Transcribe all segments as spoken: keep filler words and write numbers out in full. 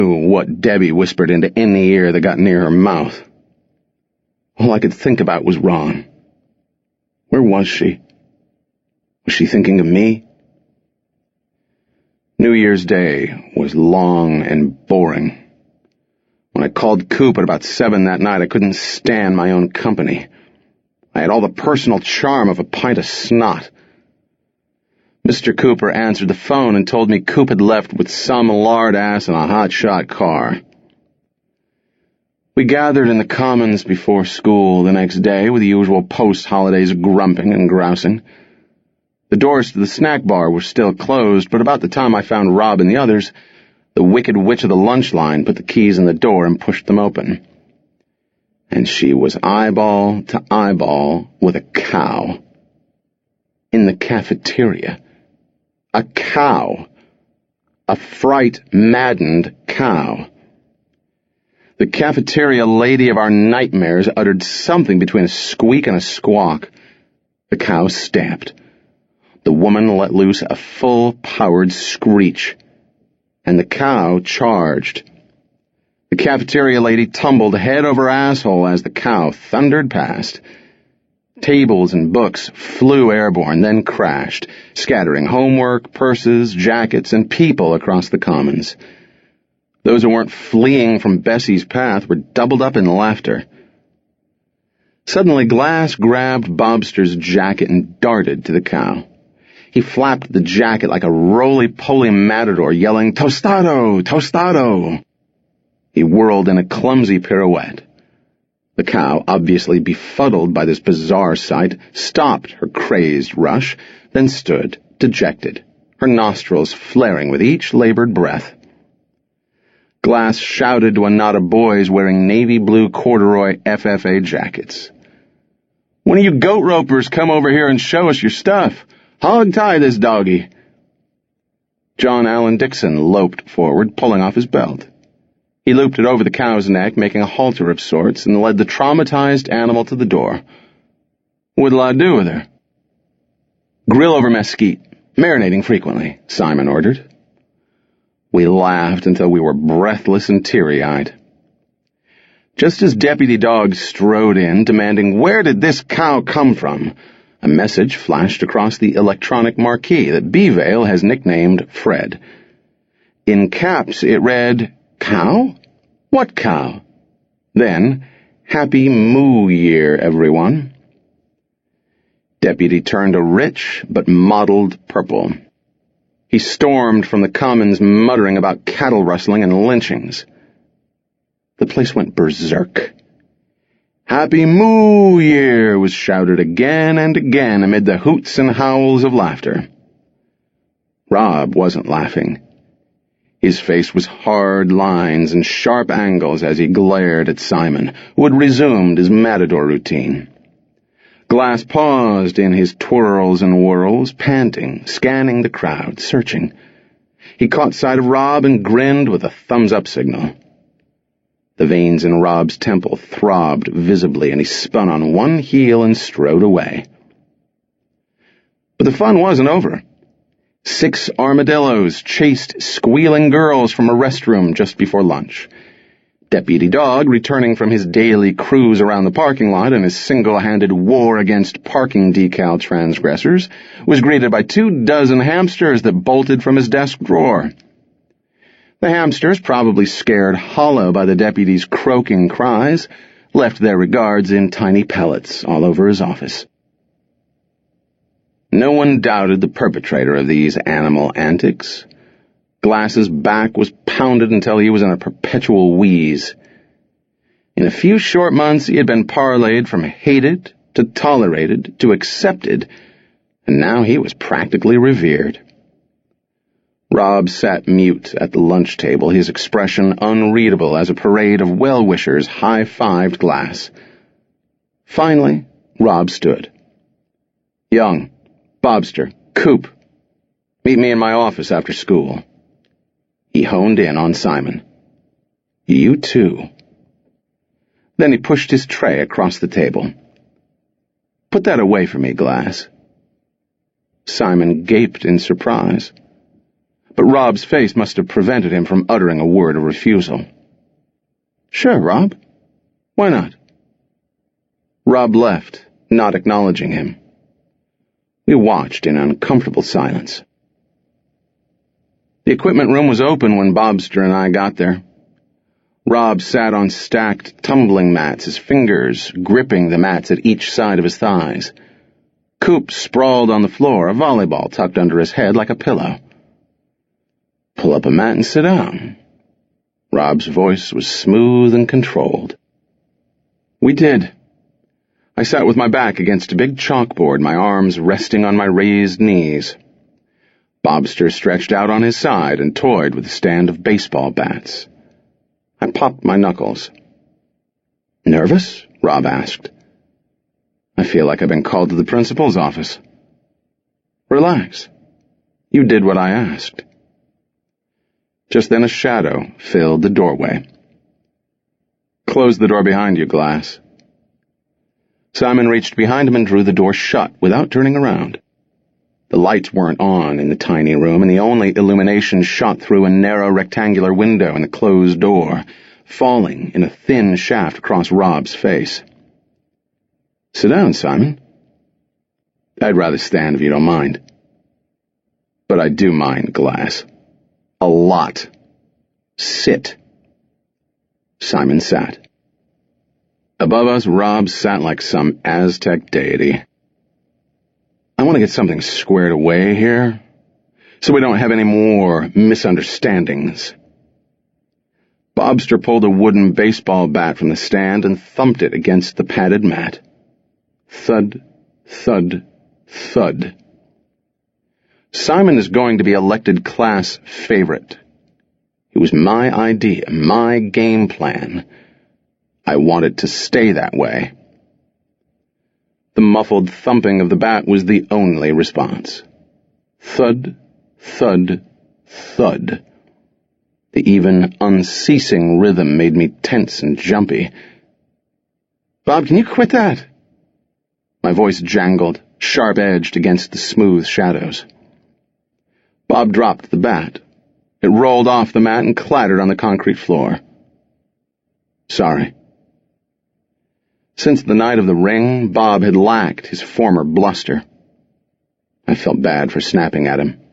what Debbie whispered into any ear that got near her mouth. All I could think about was Ron. Where was she? Was she thinking of me? New Year's Day was long and boring. When I called Coop at about seven that night, I couldn't stand my own company. I had all the personal charm of a pint of snot. Mister Cooper answered the phone and told me Coop had left with some lard ass in a hot-shot car. We gathered in the Commons before school the next day with the usual post-holidays grumping and grousing. The doors to the snack bar were still closed, but about the time I found Rob and the others, the wicked witch of the lunch line put the keys in the door and pushed them open. And she was eyeball to eyeball with a cow. In the cafeteria. A cow. A fright-maddened cow. The cafeteria lady of our nightmares uttered something between a squeak and a squawk. The cow stamped. The woman let loose a full-powered screech. And the cow charged. The cafeteria lady tumbled head over asshole as the cow thundered past. Tables and books flew airborne, then crashed, scattering homework, purses, jackets, and people across the Commons. Those who weren't fleeing from Bessie's path were doubled up in laughter. Suddenly, Glass grabbed Bobster's jacket and darted to the cow. He flapped the jacket like a roly-poly matador, yelling, "Tostado! Tostado!" He whirled in a clumsy pirouette. The cow, obviously befuddled by this bizarre sight, stopped her crazed rush, then stood, dejected, her nostrils flaring with each labored breath. Glass shouted to a knot of boys wearing navy blue corduroy F F A jackets. "One of you goat ropers come over here and show us your stuff. Hog-tie this doggy." John Allen Dixon loped forward, pulling off his belt. He looped it over the cow's neck, making a halter of sorts, and led the traumatized animal to the door. "What'll I do with her?" "Grill over mesquite, marinating frequently," Simon ordered. We laughed until we were breathless and teary-eyed. Just as Deputy Dog strode in, demanding, "Where did this cow come from?" a message flashed across the electronic marquee that B-Vale has nicknamed Fred. In caps, it read, "Cow? What cow?" Then, "Happy Moo Year, everyone." Deputy turned a rich but mottled purple. He stormed from the Commons muttering about cattle rustling and lynchings. The place went berserk. "Happy Moo Year" was shouted again and again amid the hoots and howls of laughter. Rob wasn't laughing. His face was hard lines and sharp angles as he glared at Simon, who had resumed his matador routine. Glass paused in his twirls and whirls, panting, scanning the crowd, searching. He caught sight of Rob and grinned with a thumbs-up signal. The veins in Rob's temple throbbed visibly, and he spun on one heel and strode away. But the fun wasn't over. Six armadillos chased squealing girls from a restroom just before lunch. Deputy Dog, returning from his daily cruise around the parking lot in his single-handed war against parking decal transgressors, was greeted by two dozen hamsters that bolted from his desk drawer. The hamsters, probably scared hollow by the deputy's croaking cries, left their regards in tiny pellets all over his office. No one doubted the perpetrator of these animal antics. Glass's back was pounded until he was in a perpetual wheeze. In a few short months he had been parlayed from hated to tolerated to accepted, and now he was practically revered. Rob sat mute at the lunch table, his expression unreadable as a parade of well-wishers high-fived Glass. Finally, Rob stood. "Young, Bobster, Coop, meet me in my office after school." He honed in on Simon. "You too." Then he pushed his tray across the table. "Put that away for me, Glass." Simon gaped in surprise. but Rob's face must have prevented him from uttering a word of refusal. "Sure, Rob. Why not?" Rob left, not acknowledging him. We watched in uncomfortable silence. The equipment room was open when Bobster and I got there. Rob sat on stacked tumbling mats, his fingers gripping the mats at each side of his thighs. Coop sprawled on the floor, a volleyball tucked under his head like a pillow. "Pull up a mat and sit down." Rob's voice was smooth and controlled. We did. I sat with my back against a big chalkboard, my arms resting on my raised knees. Bobster stretched out on his side and toyed with a stand of baseball bats. I popped my knuckles. "Nervous?" Rob asked. "I feel like I've been called to the principal's office." "Relax. You did what I asked." Just then a shadow filled the doorway. "Close the door behind you, Glass." Simon reached behind him and drew the door shut without turning around. The lights weren't on in the tiny room, and the only illumination shot through a narrow rectangular window in the closed door, falling in a thin shaft across Rob's face. "Sit down, Simon." "I'd rather stand if you don't mind." "But I do mind, Glass. A lot. Sit." Simon sat. Above us, Rob sat like some Aztec deity. "I want to get something squared away here, so we don't have any more misunderstandings." Bobster pulled a wooden baseball bat from the stand and thumped it against the padded mat. Thud, thud, thud. "Simon is going to be elected class favorite. It was my idea, my game plan. I want it to stay that way." The muffled thumping of the bat was the only response. Thud, thud, thud. The even, unceasing rhythm made me tense and jumpy. "Bob, can you quit that?" My voice jangled, sharp-edged against the smooth shadows. Bob dropped the bat. It rolled off the mat and clattered on the concrete floor. "Sorry." Since the night of the ring, Bob had lacked his former bluster. I felt bad for snapping at him.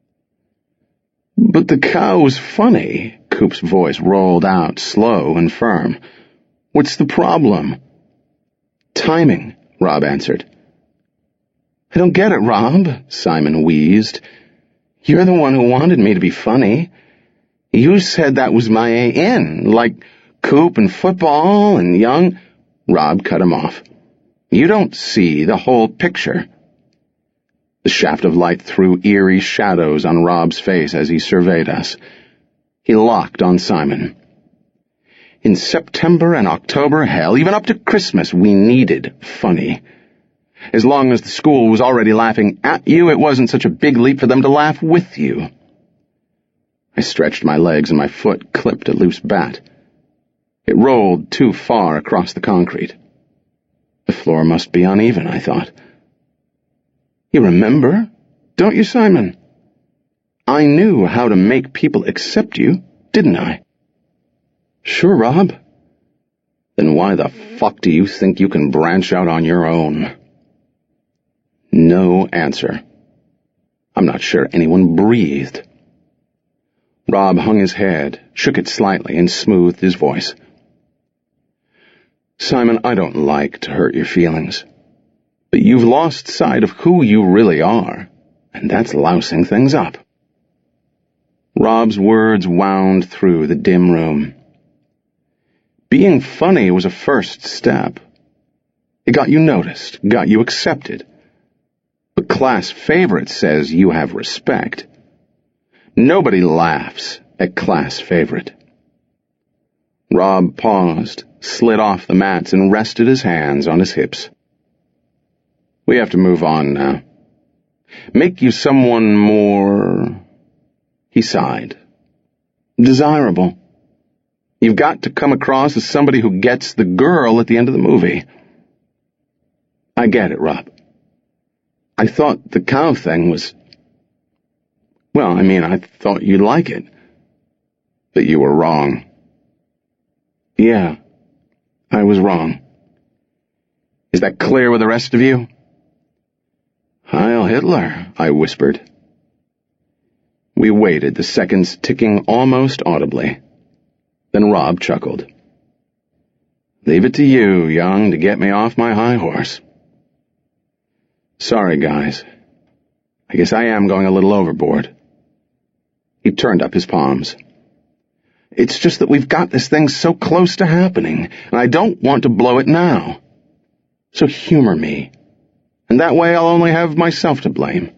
"But the cow was funny," Coop's voice rolled out, slow and firm. "What's the problem?" "Timing," Rob answered. "I don't get it, Rob," Simon wheezed. "You're the one who wanted me to be funny. You said that was my in, like Coop and football and young—" Rob cut him off. "You don't see the whole picture." The shaft of light threw eerie shadows on Rob's face as he surveyed us. He locked on Simon. "In September and October, hell, even up to Christmas, we needed funny. As long as the school was already laughing at you, it wasn't such a big leap for them to laugh with you." I stretched my legs and my foot clipped a loose bat. It rolled too far across the concrete. The floor must be uneven, I thought. "You remember, don't you, Simon? I knew how to make people accept you, didn't I?" "Sure, Rob." "Then why the fuck do you think you can branch out on your own?" No answer. I'm not sure anyone breathed. Rob hung his head, shook it slightly, and smoothed his voice. "Simon, I don't like to hurt your feelings, but you've lost sight of who you really are, and that's lousing things up." Rob's words wound through the dim room. Being funny was a first step. It got you noticed, got you accepted. But class favorite says you have respect. Nobody laughs at class favorite. Rob paused, slid off the mats, and rested his hands on his hips. "We have to move on now. Make you someone more—" He sighed. "Desirable. You've got to come across as somebody who gets the girl at the end of the movie." "I get it, Rob. I thought the cow thing was—" Well, I mean, I thought you'd like it. But you were wrong. Yeah, I was wrong. Is that clear with the rest of you? Heil Hitler, I whispered. We waited, the seconds ticking almost audibly. Then Rob chuckled. Leave it to you, young, to get me off my high horse. Sorry, guys. I guess I am going a little overboard. He turned up his palms. It's just that we've got this thing so close to happening, and I don't want to blow it now. So humor me, and that way I'll only have myself to blame.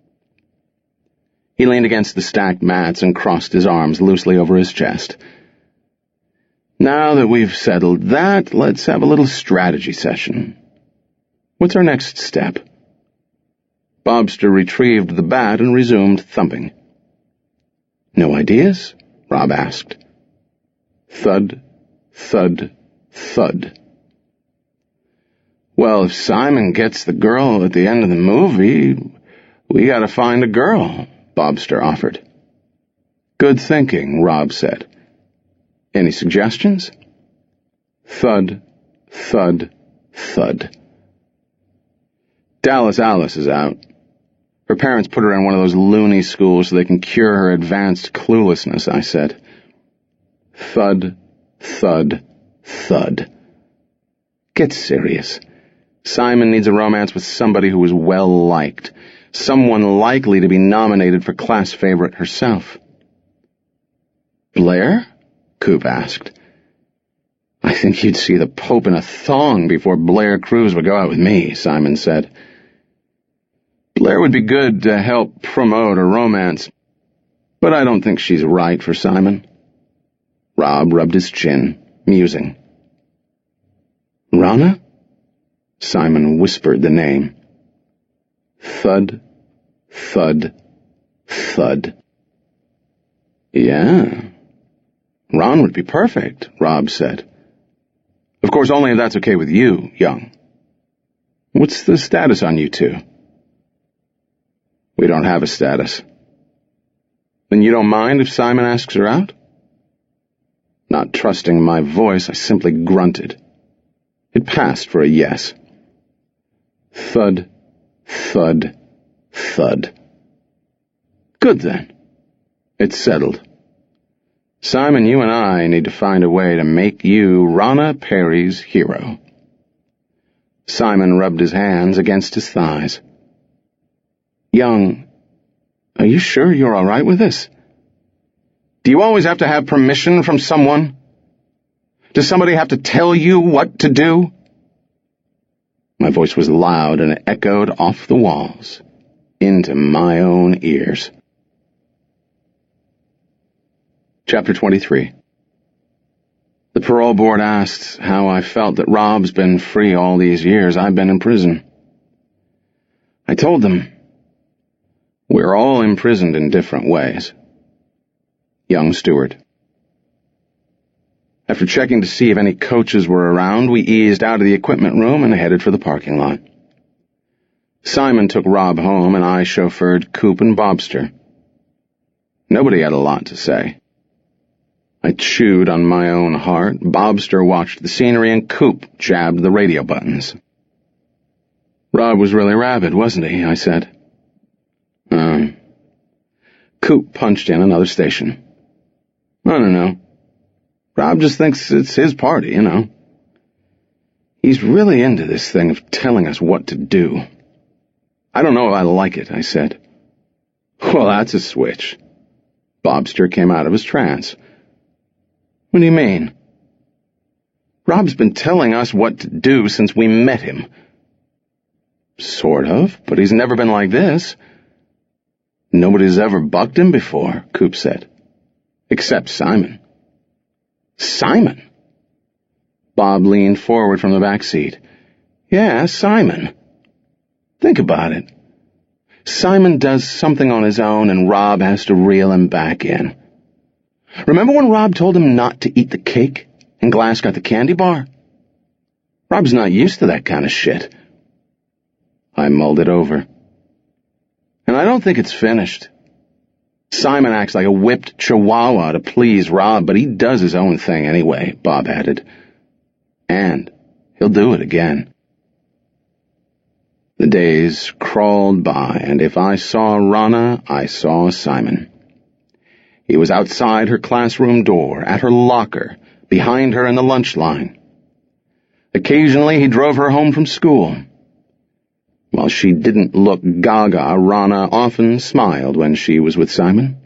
He leaned against the stacked mats and crossed his arms loosely over his chest. Now that we've settled that, let's have a little strategy session. What's our next step? Bobster retrieved the bat and resumed thumping. No ideas? Rob asked. Thud, thud, thud. Well, if Simon gets the girl at the end of the movie, we gotta find a girl, Bobster offered. Good thinking, Rob said. Any suggestions? Thud, thud, thud. Dallas Alice is out. Her parents put her in one of those loony schools so they can cure her advanced cluelessness, I said. Thud, thud, thud. Get serious. Simon needs a romance with somebody who is well-liked, someone likely to be nominated for class favorite herself. Blair? Coop asked. I think you'd see the Pope in a thong before Blair Cruz would go out with me, Simon said. Blair would be good to help promote a romance, but I don't think she's right for Simon. Rob rubbed his chin, musing. Rana? Simon whispered the name. Thud, thud, thud. Yeah. Ron would be perfect, Rob said. Of course, only if that's okay with you, young. What's the status on you two? We don't have a status. Then you don't mind if Simon asks her out? Not trusting my voice, I simply grunted. It passed for a yes. Thud, thud, thud. Good then. It's settled. Simon, you and I need to find a way to make you Rana Perry's hero. Simon rubbed his hands against his thighs. Young, are you sure you're all right with this? Do you always have to have permission from someone? Does somebody have to tell you what to do? My voice was loud and it echoed off the walls, into my own ears. Chapter twenty-three. The parole board asked how I felt that Rob's been free all these years I've been in prison. I told them, we're all imprisoned in different ways. Young Stewart. After checking to see if any coaches were around, we eased out of the equipment room and headed for the parking lot. Simon took Rob home and I chauffeured Coop and Bobster. Nobody had a lot to say. I chewed on my own heart, Bobster watched the scenery, and Coop jabbed the radio buttons. Rob was really rabid, wasn't he? I said. Um. Coop punched in another station. I don't know. Rob just thinks it's his party, you know. He's really into this thing of telling us what to do. I don't know if I like it, I said. Well, that's a switch. Bobster came out of his trance. What do you mean? Rob's been telling us what to do since we met him. Sort of, but he's never been like this. Nobody's ever bucked him before, Coop said. Except Simon. Simon? Bob leaned forward from the back seat. Yeah, Simon. Think about it. Simon does something on his own and Rob has to reel him back in. Remember when Rob told him not to eat the cake and Glass got the candy bar? Rob's not used to that kind of shit. I mulled it over. And I don't think it's finished. Simon acts like a whipped chihuahua to please Rob, but he does his own thing anyway, Bob added. And he'll do it again. The days crawled by, and if I saw Rana, I saw Simon. He was outside her classroom door, at her locker, behind her in the lunch line. Occasionally he drove her home from school. While she didn't look gaga, Rana often smiled when she was with Simon.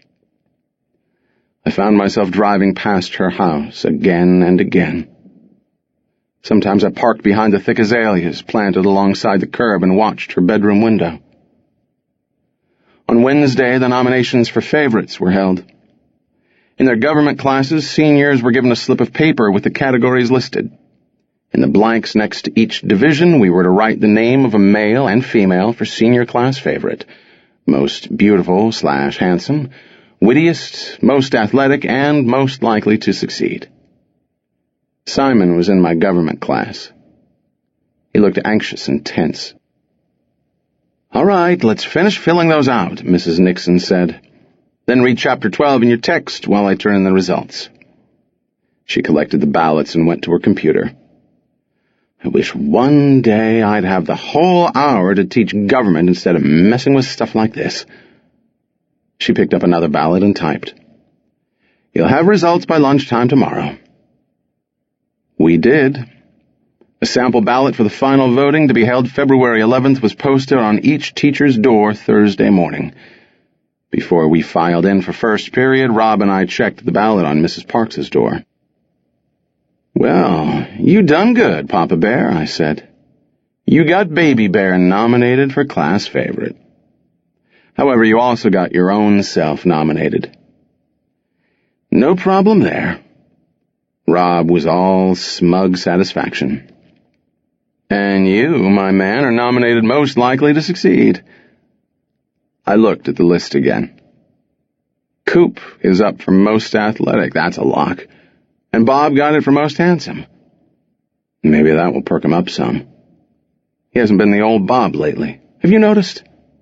I found myself driving past her house again and again. Sometimes I parked behind the thick azaleas planted alongside the curb and watched her bedroom window. On Wednesday, the nominations for favorites were held. In their government classes, seniors were given a slip of paper with the categories listed. In the blanks next to each division, we were to write the name of a male and female for senior class favorite, most beautiful slash handsome, wittiest, most athletic, and most likely to succeed. Simon was in my government class. He looked anxious and tense. "All right, let's finish filling those out," Missus Nixon said. "Then read chapter twelve in your text while I turn in the results." She collected the ballots and went to her computer. I wish one day I'd have the whole hour to teach government instead of messing with stuff like this. She picked up another ballot and typed. "You'll have results by lunchtime tomorrow." We did. A sample ballot for the final voting to be held February eleventh was posted on each teacher's door Thursday morning. Before we filed in for first period, Rob and I checked the ballot on Missus Parks's door. "Well, you done good, Papa Bear," I said. "You got Baby Bear nominated for class favorite. However, you also got your own self nominated." "No problem there." Rob was all smug satisfaction. "And you, my man, are nominated most likely to succeed." I looked at the list again. Coop is up for most athletic, that's a lock. And Bob got it for most handsome. Maybe that will perk him up some. He hasn't been the old Bob lately. Have you noticed?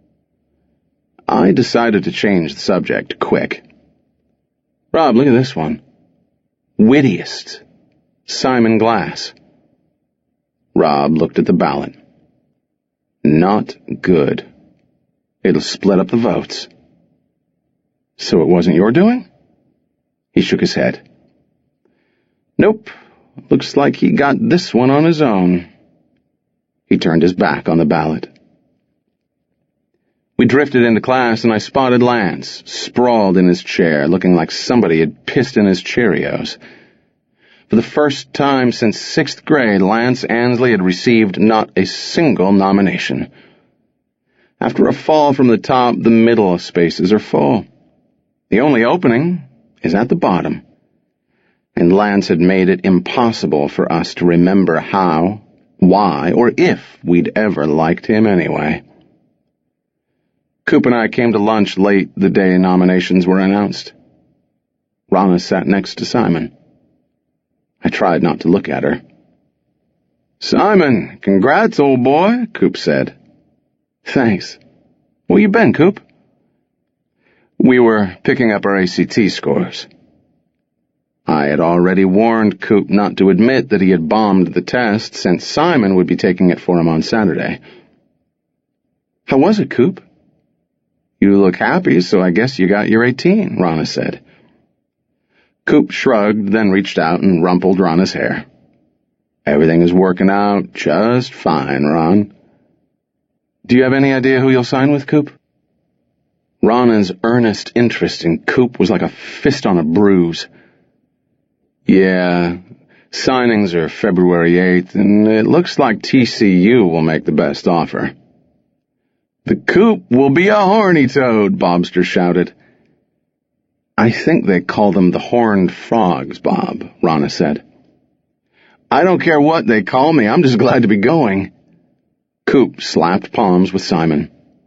I decided to change the subject quick. "Rob, look at this one. Wittiest. Simon Glass." Rob looked at the ballot. "Not good. It'll split up the votes." "So it wasn't your doing?" He shook his head. "Nope. Looks like he got this one on his own." He turned his back on the ballot. We drifted into class, and I spotted Lance, sprawled in his chair, looking like somebody had pissed in his Cheerios. For the first time since sixth grade, Lance Ansley had received not a single nomination. After a fall from the top, the middle spaces are full. The only opening is at the bottom. And Lance had made it impossible for us to remember how, why, or if we'd ever liked him anyway. Coop and I came to lunch late the day nominations were announced. Rana sat next to Simon. I tried not to look at her. "Simon, congrats, old boy," Coop said. "Thanks. Where you been, Coop?" "We were picking up our A C T scores." I had already warned Coop not to admit that he had bombed the test, since Simon would be taking it for him on Saturday. "How was it, Coop?" "You look happy, so I guess you got your eighteen, Rana said. Coop shrugged, then reached out and rumpled Rana's hair. "Everything is working out just fine, Ron." "Do you have any idea who you'll sign with, Coop?" Rana's earnest interest in Coop was like a fist on a bruise. "Yeah, signings are February eighth, and it looks like T C U will make the best offer." "The Coop will be a horny toad," Bobster shouted. "I think they call them the horned frogs, Bob," Rana said. "I don't care what they call me, I'm just glad to be going." Coop slapped palms with Simon.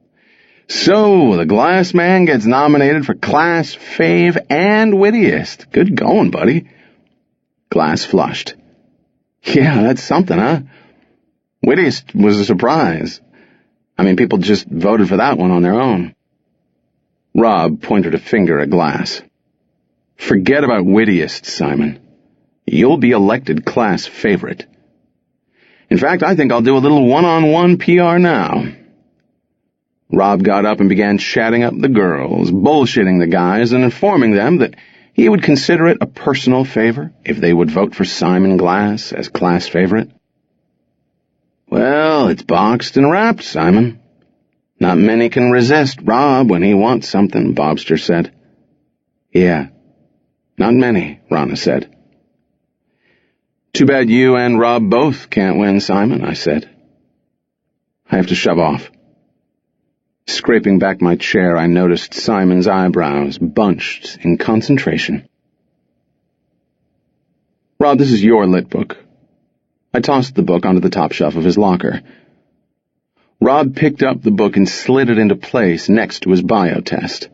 "So, the Glass Man gets nominated for Class Fave and Wittiest. Good going, buddy." Glass flushed. "Yeah, that's something, huh? Wittiest was a surprise. I mean, people just voted for that one on their own." Rob pointed a finger at Glass. Forget about wittiest, Simon. You'll be elected class favorite. In fact, I think I'll do a little one-on-one P R now. Rob got up and began chatting up the girls, bullshitting the guys, and informing them that he would consider it a personal favor if they would vote for Simon Glass as class favorite. Well, it's boxed and wrapped, Simon. Not many can resist Rob when he wants something, Bobster said. Yeah, not many, Rana said. Too bad you and Rob both can't win, Simon, I said. I have to shove off. Scraping back my chair, I noticed Simon's eyebrows bunched in concentration. Rob, this is your lit book. I tossed the book onto the top shelf of his locker. Rob picked up the book and slid it into place next to his bio test.